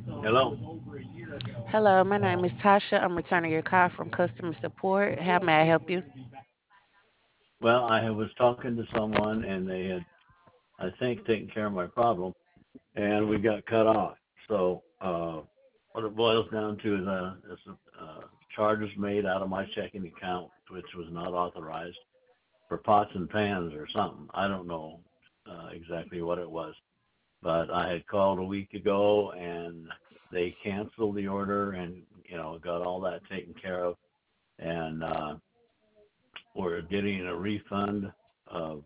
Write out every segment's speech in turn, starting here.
Hello. Hello, my name is Tasha. I'm returning your call from customer support. How may I help you? Well, I was talking to someone, and they had, I think, taken care of my problem, and we got cut off. So what it boils down to is charges made out of my checking account, which was not authorized, for pots and pans or something. I don't know exactly what it was, but I had called a week ago, and they canceled the order, and got all that taken care of, and we're getting a refund of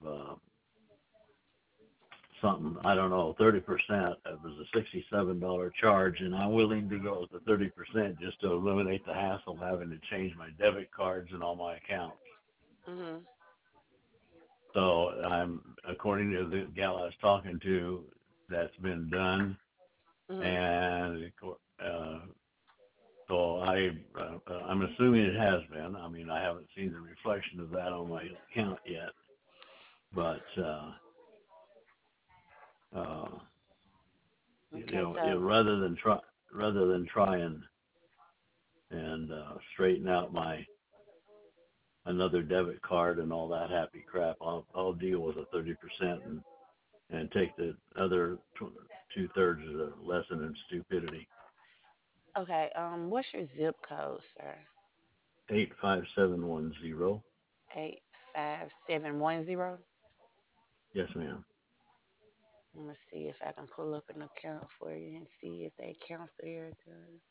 something, I don't know, 30%. It was a $67 charge, and I'm willing to go with the 30% just to eliminate the hassle of having to change my debit cards and all my accounts. Mhm. So according to the gal I was talking to, that's been done, Mhm. and uh, so I'm assuming it has been. I mean, I haven't seen the reflection of that on my account yet, but uh, Okay, so rather than try and straighten out my another debit card and all that happy crap. I'll deal with the 30% and take the other 2/3 as a lesson in stupidity. what's your zip code, sir? 85710. 85710. Yes, ma'am. Let me see if I can pull up an account for you and see if they cancel everything.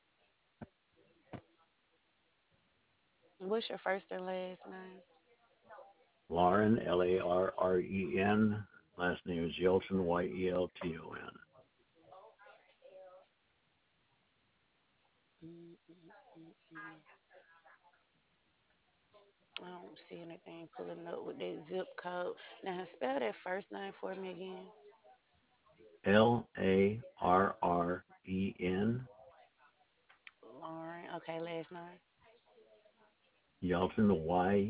What's your first and last name? Lauren, Larren. Last name is Yelton, Yelton. Mm-mm-mm-mm. I don't see anything pulling up with that zip code. Now spell that first name for me again. Larren. Lauren. Okay, last name. Yelton,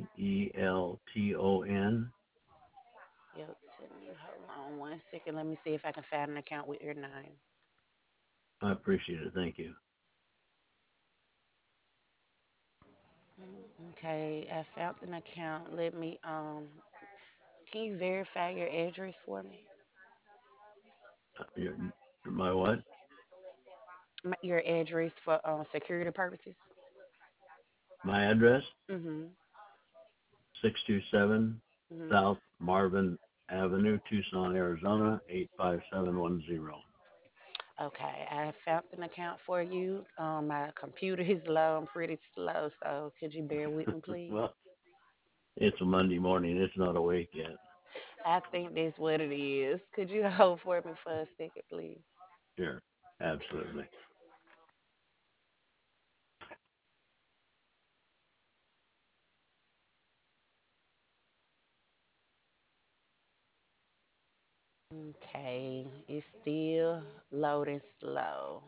Yelton. Hilton. Hold on one second. Let me see if I can find an account with your name. I appreciate it. Thank you. Okay, I found an account. Let me can you verify your address for me? Your, my what? Your address for security purposes. My address? Mhm. 627 Mhm. South Marvin Avenue, Tucson, Arizona, 85710. Okay, I found an account for you. My computer is low. I'm pretty slow, so could you bear with me, please? Well, it's a Monday morning. It's not awake yet. I think that's what it is. Could you hold for me for a second, please? Sure. Absolutely. Okay, it's still loading slow.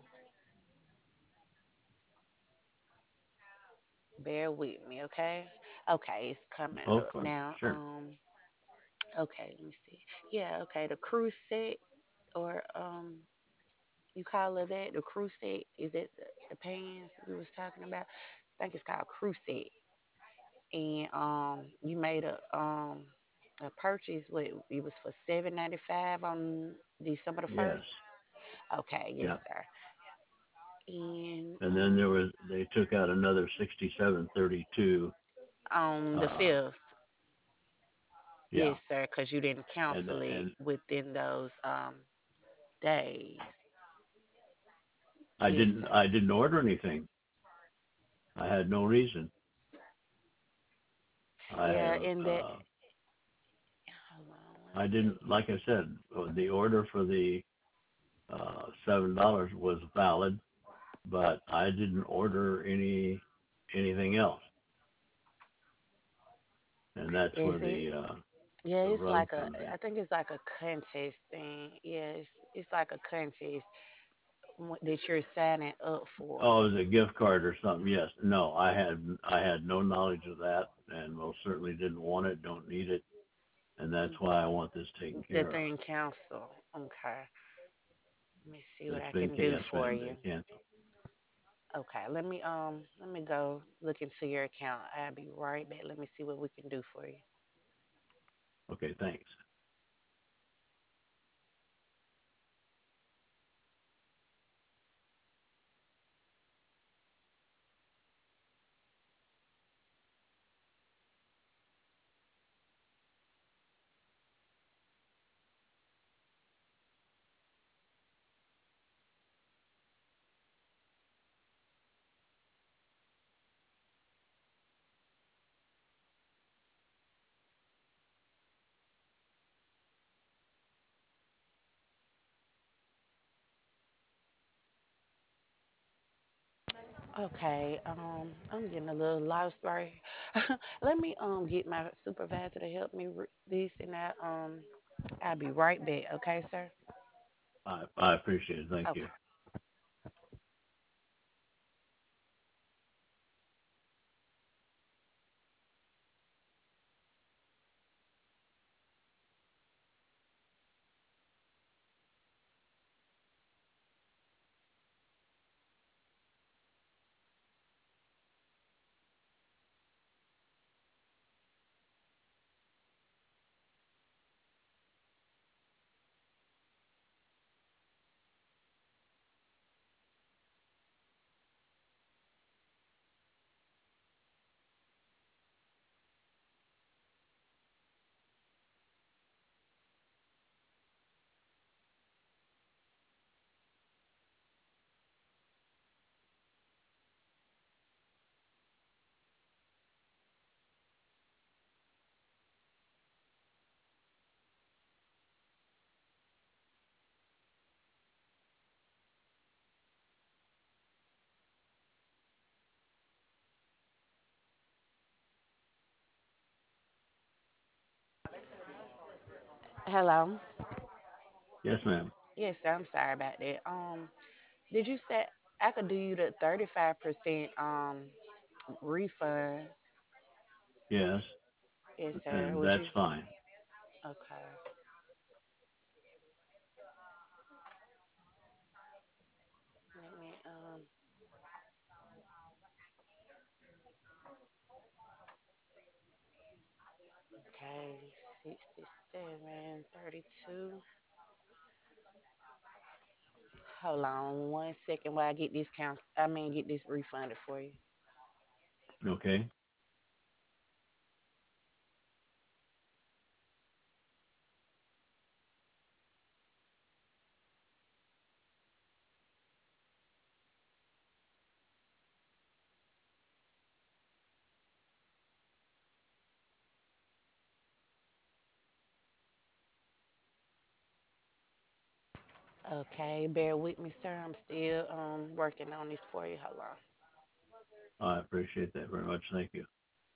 Bear with me, okay? Okay, it's coming Oh, up fun. now. Sure. Okay, let me see. Yeah, okay, the cruise set or you call it that, the cruise set, is it the pants we was talking about? I think it's called cruise set. And you made a purchase what it was for $7.95 on December the Yes. 1st. Okay, yes, Yeah. sir. And And then they took out another 6732. on the Uh, 5th. yeah. Yes, sir, because you didn't cancel it And within those days. I Yes, didn't, sir. I didn't order anything. I had no reason. I Yeah, have, and that. Hold on one I didn't, second. like I said, the order for the $7 was valid, but I didn't order anything else, and that's where Is it? Yeah, the it's rub like a. comes in. I think it's like a contest thing. Yeah, it's like a contest that you're signing up for. Oh, it was a gift card or something. Yes. No, I had no knowledge of that, and most certainly didn't want it. Don't need it, and that's why I want this taken The care of. thing council. Okay. Let me see what It's I been can do for you. canceled. Okay, let me go look into your account. I'll be right back. Let me see what we can do for you. Okay, thanks. Okay, I'm getting a little lost right. Let me get my supervisor to help me with this, and I'll be right back. Okay, sir. I appreciate it. Thank you. Okay. Hello. Yes, ma'am. Yes, sir. I'm sorry about that. Did you say I could do you the 35% refund? Yes, Yes, sir. and Would that's you? fine. Okay. Let me okay, 67.32. Hold on 1 second while I get this get this refunded for you. Okay. Okay, bear with me, sir. I'm still working on this for you. Hold on. I appreciate that very much. Thank you.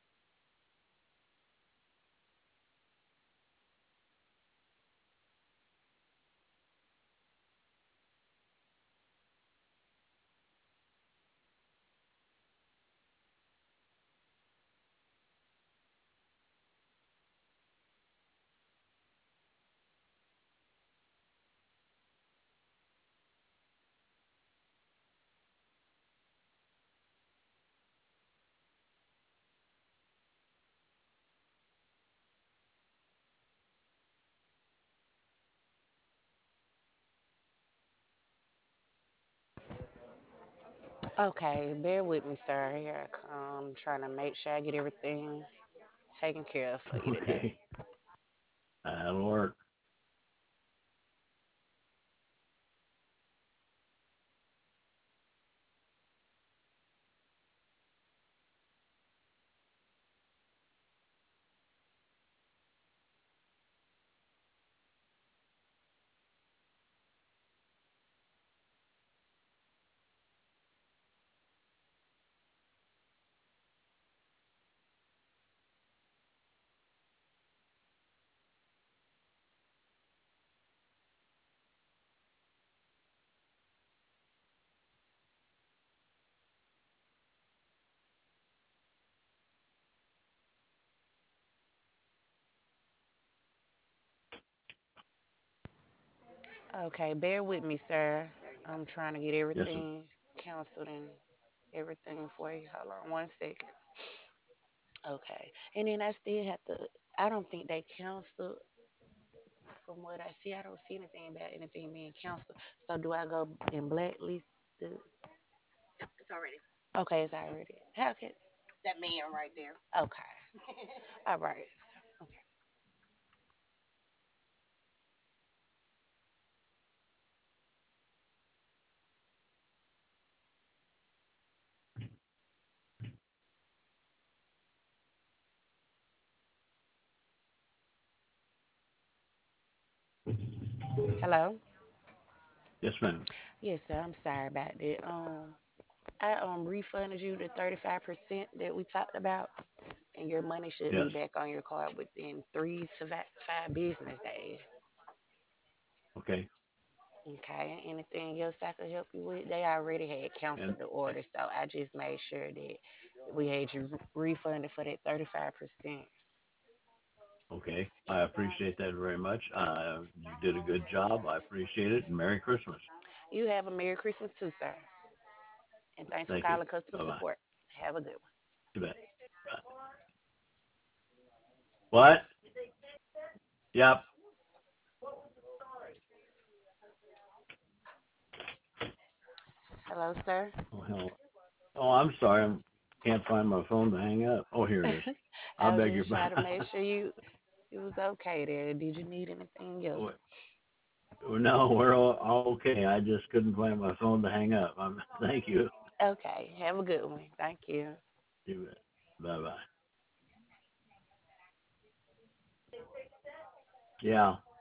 Okay, bear with me, sir. Here I come, trying to make sure I get everything taken care of for you today. Okay, that'll work. Okay, bear with me, sir. I'm trying to get Yes, sir. everything canceled and everything for you. Hold on one second. Okay. And then I still have to, I don't think they canceled from what I see. I don't see anything about anything being canceled. So do I go and blacklist the, okay, it's already. How can, okay. All right. Okay. Hello? Yes, ma'am. Yes, sir. I'm sorry about that. I refunded you the 35% that we talked about, and your money should be Yes. back on your card within 3 to 5 business days. Okay. Okay. Anything else I could help you with? They already had And canceled the order, so I just made sure that we had you refunded for that 35%. okay, I appreciate that very much. You did a good job. I appreciate it. And Merry Christmas. You have a Merry Christmas too, sir. And thanks for Thank you. calling customer Bye bye. support. Have a good one. You bet. Bye. What? Yep. Hello, sir. Oh hell. Oh, I'm sorry. I can't find my phone to hang up. Oh, here it is. I I was beg your just trying to pardon. make sure you was okay there. Did you need anything else? No, we're all okay. I just couldn't find my phone to hang up. Thank you. Okay. Have a good one. Thank you. You bet. Bye bye. Yeah.